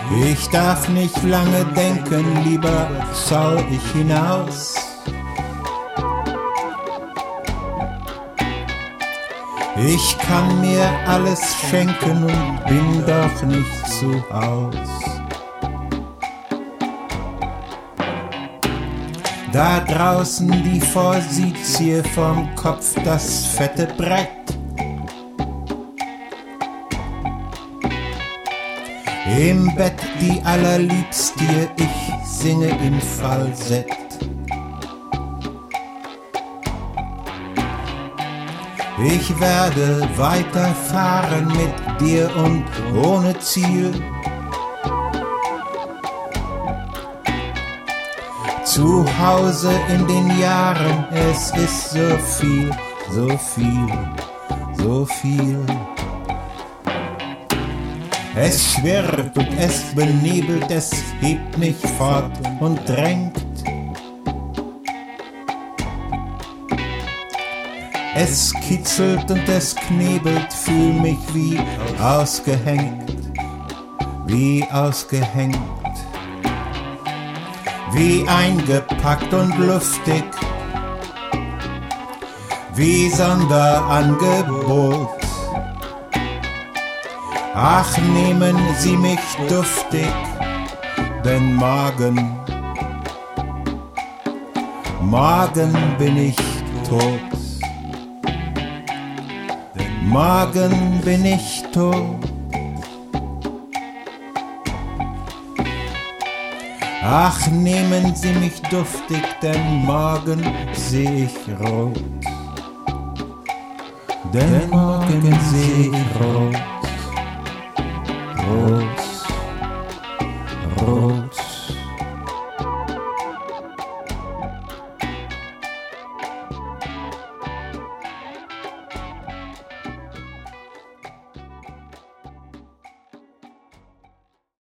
Ich darf nicht lange denken, lieber schau ich hinaus. Ich kann mir alles schenken und bin doch nicht zu Haus. Da draußen die Forsythie, vom Kopf das fette Brett. Im Bett die allerliebste, ich singe in Falsett. Ich werde weiterfahren mit dir und ohne Ziel. Zu Hause in den Jahren, es ist so viel, so viel, so viel. Es schwirrt und es benebelt, es hebt mich fort und drängt. Es kitzelt und es knebelt, fühl mich wie ausgehängt, wie ausgehängt. Wie eingepackt und luftig, wie Sonderangebot. Ach, nehmen Sie mich duftig, denn morgen bin ich tot. Morgen bin ich tot. Ach, nehmen Sie mich duftig, denn morgen seh ich rot. Denn morgen seh ich rot.